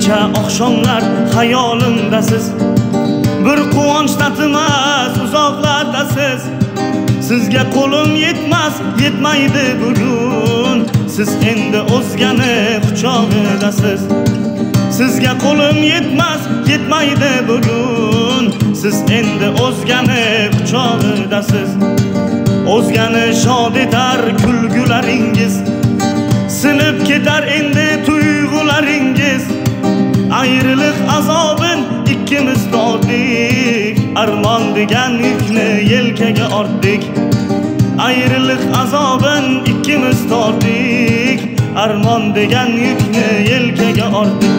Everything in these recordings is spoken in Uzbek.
kecha oqshomlar xayolimdasiz, bir quvonch tatimas uzoqlardasiz. Sizga qo'lim yetmas, yetmaydi bugun, siz endi o'zgani quchog'idasiz. Sizga qo'lim yetmas, yetmaydi bugun, siz endi o'zgani quchog'idasiz. O'zgani shod etar kulgularingiz, sinib ketar endi tuyg'ularingiz. Ayriliq azobin ikkimiz tortdik, armon degan yukni yelkaga ortdik. Ayriliq azobin ikkimiz tortdik, armon degan yukni yelkaga ortdik.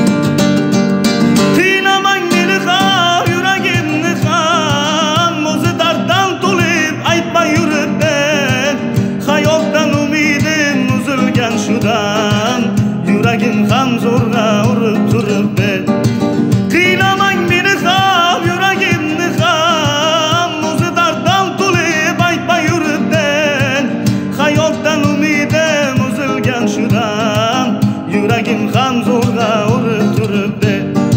Qiynamang meni ham, yuragimni ham, o'zi darddan to'lib aytmay yuribdi. Hayotdan umidim uzilgan shudan, yuragim ham zo'rg'a urib turibdi. Qiynamang meni ham, yuragimni ham, o'zi darddan to'lib aytmay yuribdi. Hayotdan umidim uzilgan shudan, yuragim ham zo'rg'a urib turibdi.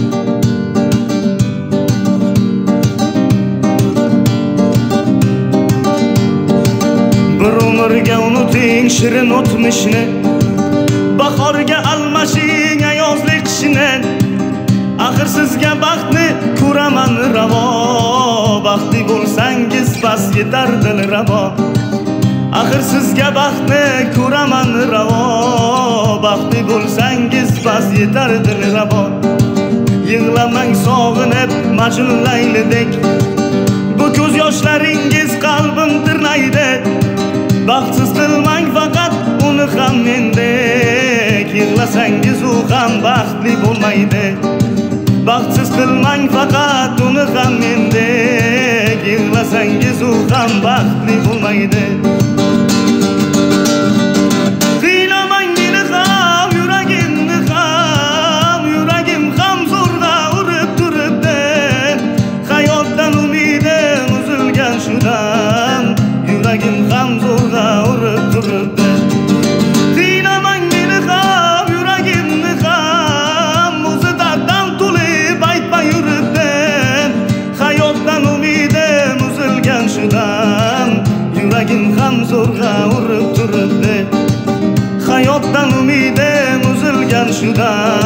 Bir umrga unuting shirin o'tmishni, bahorga almashing ayozli qishni. Axir sizga baxtni ko'raman ravo, baxtli bo'lsangiz bas yetar dil ravo. Axir sizga baxtni ko'raman ravo, baxtli bo'lsangiz bas yetar dil ravo. Yig'lamang sog'inib Majnun Laylidek, bu ko'z yoshlaringiz qalbim tirnaydi. Baxtsiz qilmang faqat uni ham mendek, yig'lasangiz u ham baxtli bo'lmaydi. Baxtsiz qilmang faqat uni ham mendek, yig'lasangiz u ham baxtli bo'lmaydi. Qiynamang meni ham, yuragimni ham, yuragim ham zo'rg'a urib turibdi. Hayotdan umidim uzilgan shudan, yuragim ham zo'rg'a urib turibdi. Qiynamang meni ham, yuragimni ham, o'zi darddan to'lib aytmay yuribdi. Hayotdan umidim uzilgan shudan, yuragim ham zo'rg'a urib turibdi. Hayotdan umidim uzilgan shudan,